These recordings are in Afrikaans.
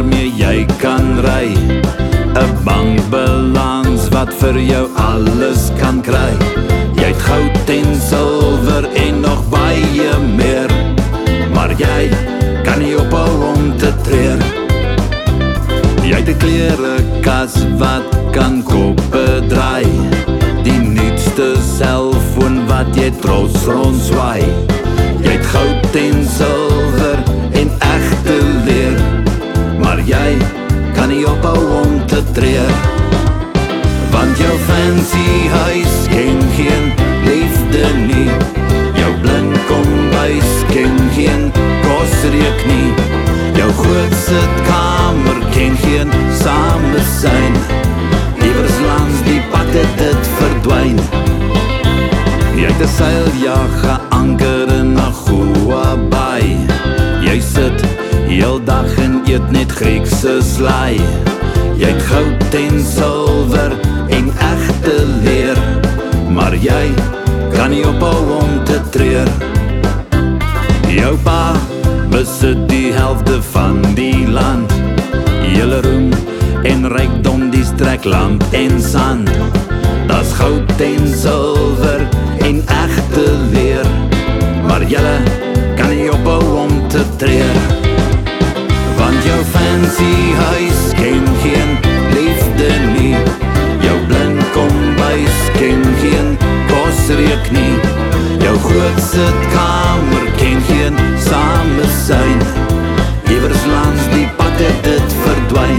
waarmee jy kan ry. 'n bankbalans wat vir jou alles kan kry. Jy het goud en silwer en nog baie meer, maar jy kan nie ophou om te treur. Jy het 'n klerekas wat kan koppe draai, die nuutste selfoon wat jy trots rondzwaai. Jy het goud en silwer en egte leer, maar jy kan nie ophou om te treur. Want jou fancy huis ken geen liefde nie, jou blink kombuis ken geen kosreek nie, jou groot sitkamer ken geen samesyn, iewers langs die pad het dit verdwyn. Jy het 'n seiljag geanker in 'n goeie baai, jy sit heel dag en eet net Griekse slaai. Jy het goud en silwer en egte leer, maar jy kan nie ophou om te treur. Jou pa besit die helfte van die land, julle roem en rykdom die strek land en sand. Das goud en silwer en egte leer, maar julle kan nie ophou om te treur. Want jou fancy huis ken geen liefde nie, jou blink kombuis ken geen kosreek nie, jou groot sitkamer ken geen samesyn, iewers langs die pad het dit verdwyn.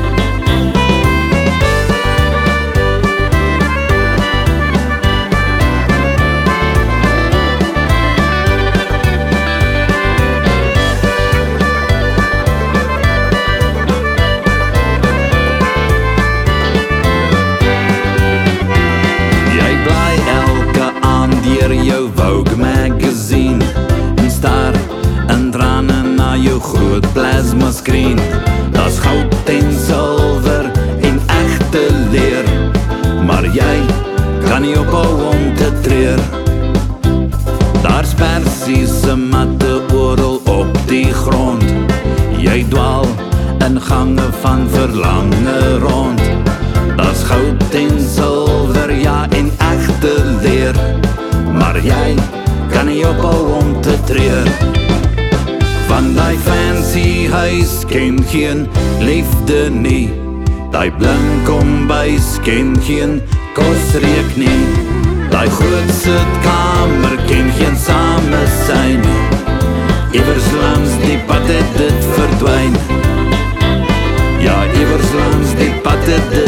Jou Vogue magazine en staar in trane na jou groot plasma screen. Das goud en silwer en egte leer, maar jy kan nie ophou om te treur. Daar's persiese matte oral op die grond, jy dwaal in gange van verlange rond. Das goud en silwer, ja, en egte leer, maar jy kan nie ophou om te treur. Van die fancy huis ken geen liefde nie, die blink kombuis ken geen kosreek nie, die groot sitkamer ken geen samesyn, iewers langs die pad het dit verdwyn. Ja, iewers langs die pad het dit